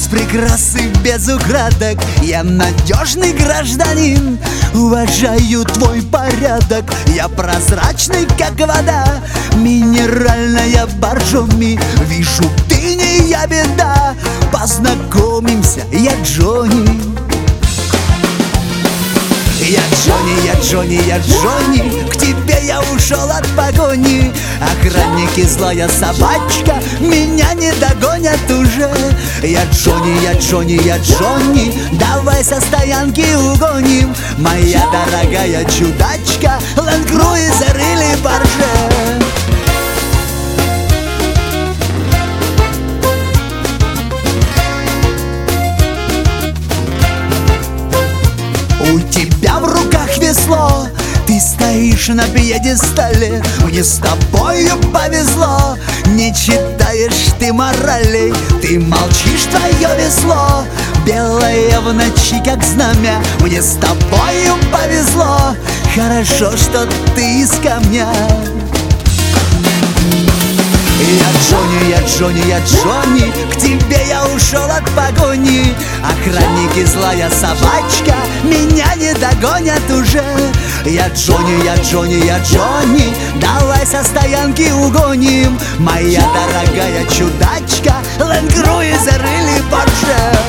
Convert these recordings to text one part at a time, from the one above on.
прикрасы, без украдок. Я надежный гражданин, уважаю твой порядок. Я прозрачный, как вода, минеральная боржоми. Вижу, ты не я, беда. Познакомимся, я Джонни. Я Джонни, я Джонни, я Джонни, к тебе я ушел от погони. Охранники, злая собачка, меня не догонят уже. Я Джонни, я Джонни, я Джонни, давай со стоянки угоним. Моя дорогая чудачка, Land Cruiser или Porsche. У тебя в руках весло, ты стоишь на пьедестале. Мне с тобою повезло, не читаешь ты моралей. Ты молчишь, твое весло белое в ночи, как знамя. Мне с тобою повезло, хорошо, что ты из камня. Я Джонни, я Джонни, я Джонни, к тебе я ушел от погони. Охранники, злая собачка, меня не догонят уже. Я Джонни, я Джонни, я Джонни, давай со стоянки угоним. Моя дорогая чудачка, Land Cruiser или Porsche.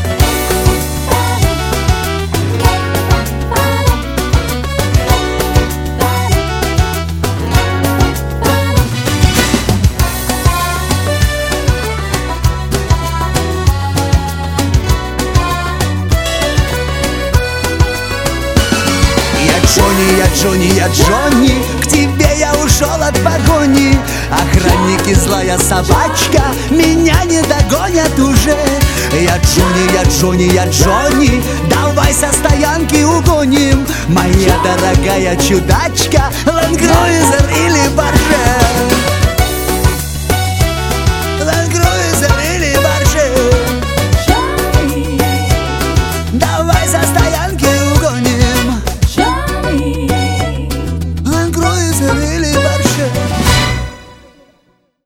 Я Джонни, я Джонни, к тебе я ушел от погони. Охранники, злая собачка, меня не догонят уже. Я Джонни, я Джонни, я Джонни, давай со стоянки угоним. Моя дорогая чудачка, Land Cruiser или Porsche.